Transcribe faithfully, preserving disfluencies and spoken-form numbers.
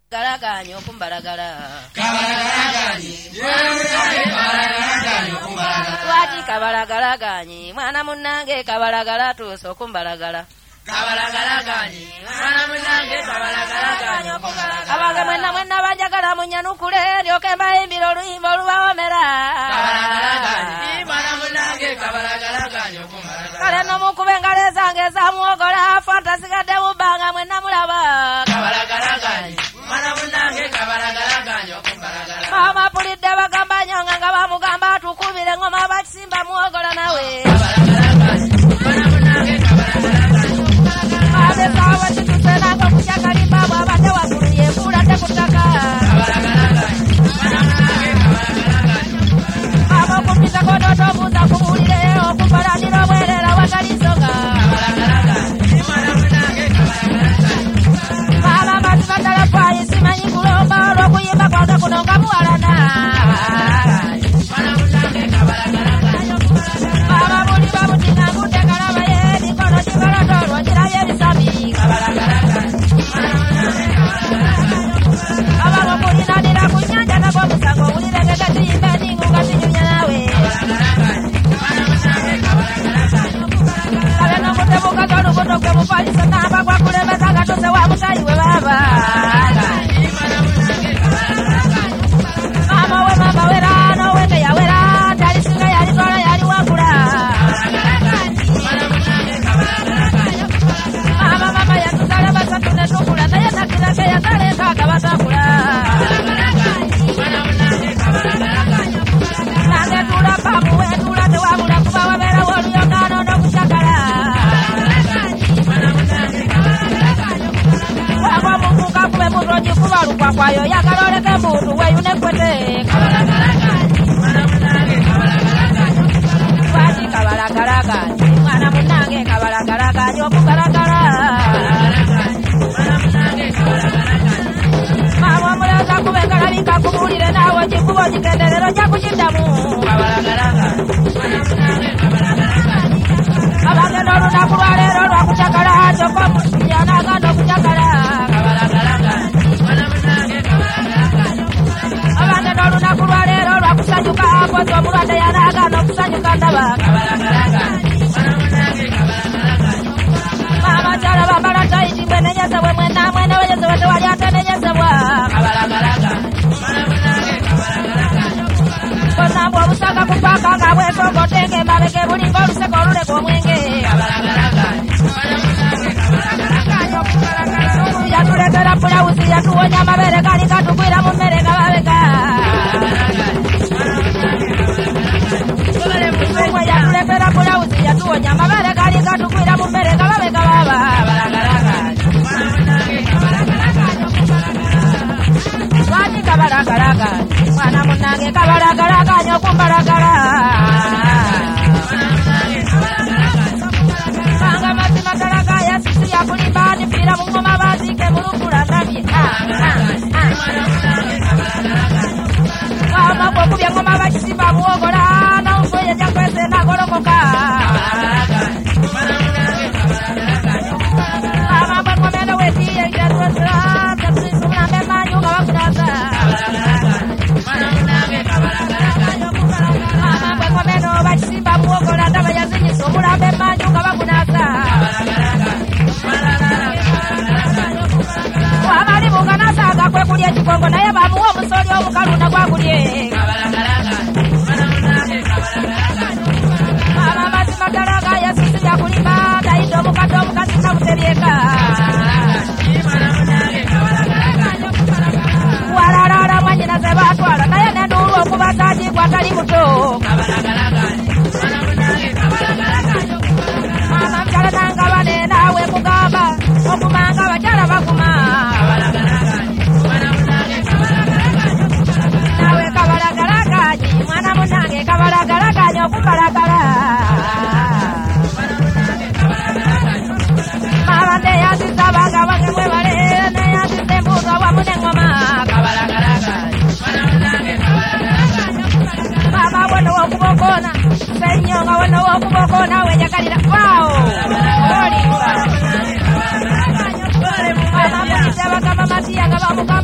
Galaganyo kumbalagala. Kabalagalaganyi. Kabalagalaganyi kumbalagala. Lwaki kabalagalaganyi mwana munnange kabalagala tuuso kumbalagala. Kabalagalaganyi mwana munnange kabalagalaganyi kumbalagala. Abange mwenna mwenna banjagala munyanukule ndyoke mbayimbira oluyimba olubawomera. Kabalagalaganyi mwana munnange kabalagalaganyi kumbalagala. Kale no mukube engalo ezange ezaamuwogola fantasigadde mu bbanga mwenna mulaba. Kabalagalaganyi mwana munnange kabalagalaganyi kumbalagala. Mama pulidde bagamba nyonga nga bamugamba atukubire engoma bakisimba muwogola nawe. Kabalagalaganyi mwana munnange kabalagalaganyi kumbalagala. Ate saawa titusenanga okukyakalimba bw'abadde waggulu yeefuula tekutaka. Kabalagalaganyi mwana munnange kabalagalaganyi kumbalagala. Mama okumpisa konotobuuza kubuulire okukolanira obwerera watali nsonga. Kabalagalaganyi mwana munnange kabalagalaganyi kumbalagala. Mama mazima ddala faayi simanyi kulomba olw'okuyimba kwange kuno nga muwalana. Mwana munnange kabalagalaganyi kumbalagala. Mama buli babutina ngudde kalaba ye mikono gibalotoolwo kirabye ebisabi. Kabalagalaganyi mwana munnange kabalagalaganyi kumbalagala. Abanga okulinanira ku nnyanja nagw'omusango owulirengege tuyimba eningu nga tunyumya naawe. Kabalagalaganyi mwana munnange kabalagalaganyi kumbalagala. Kale n'okutebukaza olubuto gwe mufaliso n'aba gwakulembeza nga tuse wa musayi we baba. Mwana munnange kabalagalaganyi kumbalagala. Mama we mama wera n'owende yawera talisinga yalitwala yali wagula. Kabalagalaganyi mwana munnange kabalagalaganyi kumbalagala. Mama mama yatuzala basatu ne tukula naye nakirake yazala enkaaga batakula. Kabalagalaganyi mwana munnange kabalagalaganyi kumbalagala. Nange tula pamu we tula tewabula kuba wabeerawo oluyongaano n'okucakala. Kabalagalaganyi mwana munnange kabalagalaganyi kumbalagala. Waba omuvuka kube mutonyi kuba lukwakwayo yagala oleke muntu weyune kwete. Kabalagalaganyi mwana munnange kabalagalaganyi kumbalagala. Lwaki kabalagalaganyi mwana munnange kabalagalaganyi okugalagala. Kabalagalaganyi mwana munnange kabalagalaganyi. Mama omuleza kube ngalabika kubuulire naawe gikuba ogigenderero ojja kukiddamu. Kabalagalaganyi mwana munnange kabalagalaganyi. Abange n'olunaku lwaleero lwakucakala kyokka omusujja n'aganda okucakala. Kabalagalaganyi mwana munnange kabalagalaganyi kumbalagala. Abange n'olunaku lwaleero lwakusanyuka mpozi omulwadde yanaagana okusanyuka ndaba. Kabalagalaganyi mwana munnange kabalagalaganyi kumbalagala. Mama kyala bambala tayiti mbe nenyezebwe mwenna mwene wenyezebwe tewali ate nenyezebwa. Kabalagalaganyi mwana munnange kabalagalaganyi kumbalagala. Bonna mbwe obusaka ku paaka nga bwesongote ng'embabeke bulinga oluseko oluleka omwenge. Kabalagalaganyi mwana munnange kabalagalaganyi kumbalagala. Yatulekera bulawuzi yatuwonya amabere gali gatugwira mu mmere nga babeka. Mwe yatulekera bulawuzi yatuwonya amabere gali gatugwira mu mmere nga babeka baba. Lwaki kabalagalaganyi mwana munnange kabalagalaganyi okumbalagala. Banga mazima ddala ga yasisi yakulimba nifiira mu ngoma baziike mu lukula ndabye. Mama bw'okubya engoma bakisimba muwogola n'omufoye ejja kwesa enagolokoka. Mama bw'engoma eno weetiye yatwesera tetuyisa omulambe emanju nga bakunaza. Mama bw'engoma eno bakisimba muwogola ndaba yazinyisa omulambe emanju nga bakunaza. Wabali buganasaaga kwe kulya ekikongo naye bamuwa omusoli omukalunda gwagulye. Mama mazima ddala ga yasisi yakulimba gayidde omukadde omukazi nga butebyeka. Walalaala mwanyina ze baatwala naye nenduulu okuba saagigwa tali muto. Mama mukyala nangaba ne naawe mugamba okumanga abakyala bakuma. Nawe kabalagalaganyi mwana munnange kabalagalaganyi okubalagala. Mama neyanziza abanga bange mwebale neyanziza embuga wamu n'engoma. Mama wano w'okubokoona ssennyo nga wano w'okubokoona wenyagalira waawo olimba. Mama mulidde bagamba matiya nga bamuka